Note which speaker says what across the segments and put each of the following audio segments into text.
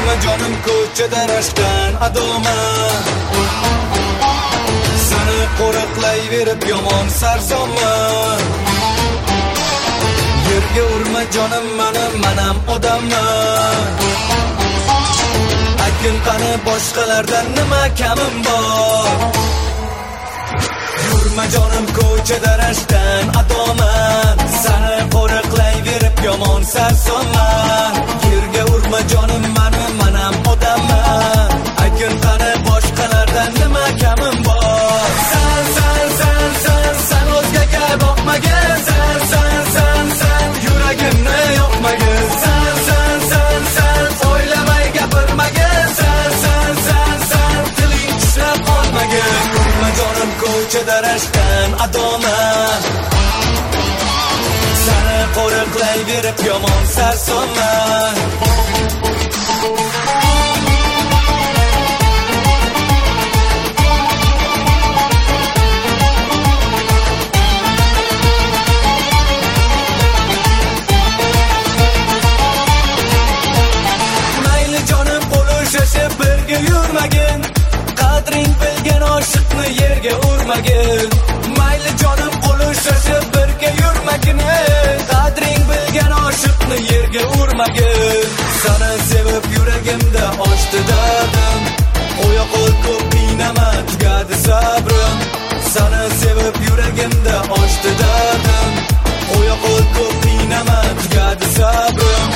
Speaker 1: yurma jonim ko'chada rashkdan adoman. Seni qo'riqlayverib yomon sarsonman. Yerga urma jonim manam odamman. Aytgin qani boshqalardan nima kamim bor? Yurma jonim ko'chada rashkdan adoman. Seni qo'riqlayverib yomon sarsonman. Yerga urma jonim manam odamman. Aytgin qani boshqalardan nima kamim bor? Sen o'zgaga boqmagin. Sen yuragimni yoqmagin. Sen o'ylamay gapirmagin. Sen tiling tishlab qolmagin. Yurma jonim ko'chada rashkdan adoman. Seni qo'riqlayverib yomon sarsonman. Mayli jonim bo'lishib birga yurmagin. Qadring bilgan oshiqni yerga urmagin. Mayli jonim bo'lishib birga yurmagin. Qadring bilgan oshiqni yerga urmagin. Seni sevib yuragimda ochdi dardim. Qo'ya qo'l ko'p qiynama, tugadi sabrim. Seni sevib yuragimda ochdi dardim. Qo'ya qo'l ko'p qiynama, tugadi sabrim.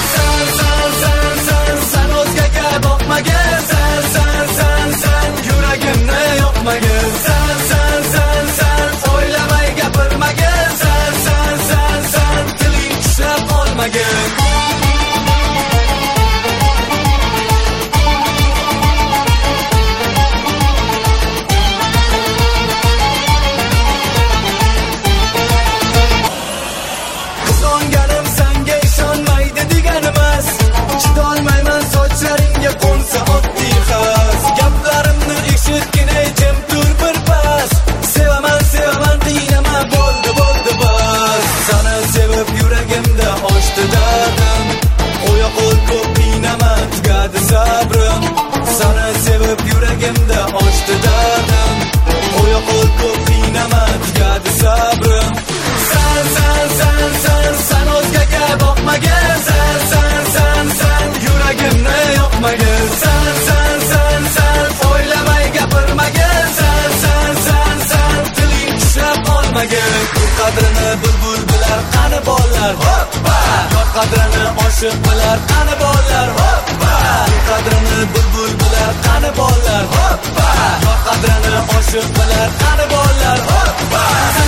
Speaker 1: Sen o'zgaga boqmagin. Sen yuragimni yoqmagin. Sen o'ylamay gapirmagin. Sen tiling tishlab qolmagin. Ishonganim senga ishonmaydi degan emas. Chidolmayman sochlaringga qo'nsa oddiy xas. Gaplarimni eshitgin jim tur birpas. Sevaman qiynama bo'ldi bas. Seni sevib yuragimda ochdi dardim. Qo'ya qo'l ko'p qiynama, tugadi sabrim. Seni sevib yuragimda ochdi dardim. Qo'ya qo'l ko'p qiynama, tugadi sabrim. Sen o'zgaga boqmagin. Sen yuragimni yoqmagin. Sen o'ylamay gapirmagin. Sen tiling tishlab qolmagin. Qadrini bulbul bilar qani bollar. Hoppa! Yor qadrini oshiq bilar qani bollar. Hoppa! Qadrini bulbul bilar qani bollar. Hoppa! Yor qadrini oshiq bilar qani bollar. Hoppa!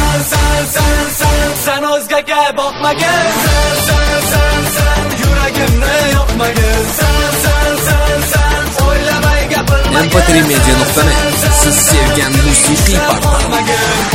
Speaker 1: Sen o'zgaga boqmagin. Sen yuragimni yoqmagin. Sen o'ylamay gapirmagin.
Speaker 2: mp3media.net siz sevgan musiqiy portal.